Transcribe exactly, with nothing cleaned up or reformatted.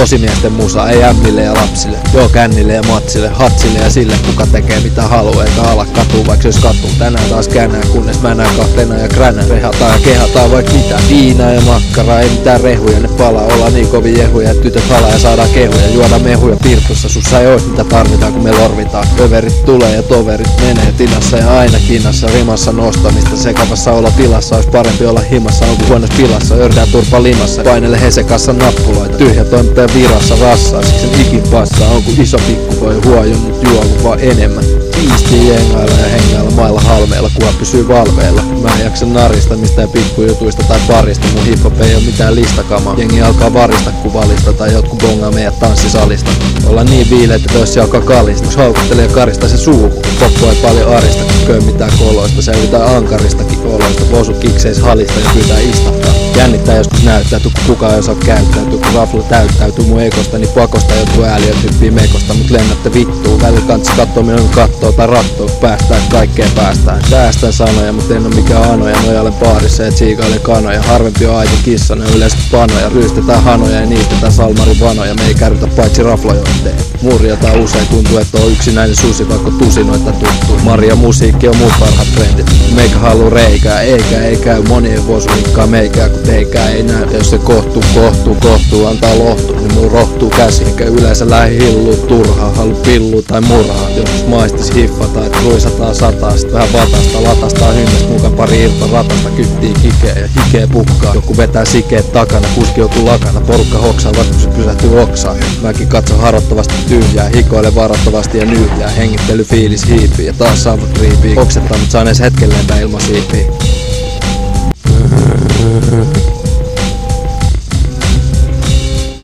Tosimiesten musa, ei ämmille ja lapsille. Joo kännille ja matsille, hatsille ja sille kuka tekee mitä haluaa eikä ala katuu vaikka jos katuu. Tänään taas känää kunnes mä näen kahtena ja kränä. Rehataan ja kehataan vaikka mitä. Viinaa ja makkaraa, ei mitään rehuja, ne palaa. Ollaan niin kovin jehuja, että tytöt halaa ja saadaan kehuja. Juoda mehuja pirtussa, sussa ei ois mitä tarvitaan kun me lorvitaan. Överit tulee ja toverit menee tinassa ja aina kinnassa. Rimassa nostamista, sekavassa olotilassa. Ois parempi olla himassa, onko huonossa pilassa. Ördää turpa limassa, painele hesekassa nappuloita. Tyhjä toimittaja virassa rassaa, siksi sen ikin passaa. Onko iso pikku voi huojonnut juovu vaan enemmän. Siistiä jengailla ja hengailla mailla halmeilla, kunhan pysyy valveilla. Mä en jaksa naristamista ja pikkujutuista tai parista. Mun hiphop ei oo mitään listakamaa. Jengi alkaa varista kuvalista tai jotkut bongaa meidät tanssisalista. Ollaan niin viileitä, että jos se alkaa kalista. Mus haukuttelee ja karistaa se suuhun. Poppo ei paljon arista, kun köy mitään koloista. Selvitään ankaristakin oloista. Vosu kikseis halista ja pyytää istahtaa. Jännittää joskus näyttäytyy, kun kukaan ei osaa käyttäytyy. Kun rafla täyttäytyy mun ekosta, niin pakosta jotkut ääliöt hyppii mekosta. Mut lennätte vittuu, välillä kantsi kattoo minun kattoo tai rattoo. Päästään kaikkeen päästään. Säästän sanoja, mut en oo mikään anoja. Nojailen baarissa ja tsiikailen kanoja. Harvempi on aito kissa, ne on yleensä panoja. Ryystetään hanoja ja niistetään salmarin vanoja. Me ei kärrytä paitsi raflajoitteen. Murjataan usein, tuntuu että on yksinäinen susi, vaikka tusinoita tuttuu. Maria musiikki on mun parhaat trendit. Meikä haluu reikää, eikä ei käy monien vuosulikkaa meikää, kun teikää ei näy. Jos se kohtuu, kohtuu, kohtuu, antaa lohtu, niin mun rohtuu käsi. Eikä yleensä lähi hilluu turhaa, halu pilluu tai murhaa. Joskus maistis hiffata, et ruisataan sataa. Sit vähän vatasta, latastaa hynnästä mukaan pari ilta ratasta. Kyttii kikeä ja hikeä pukkaa. Joku vetää sikeet takana, kuski joku lakana. Porukka hoksaa, vaikka se pysähtyy oksaan. Mäkin katson harrottavasti tyhjää, hikoile varoittavasti ja nyhjää. Hengittely fiilis hiipii ja taas saavut riipii. Oksettaa mut saan ees hetken lentää ilman siipiä.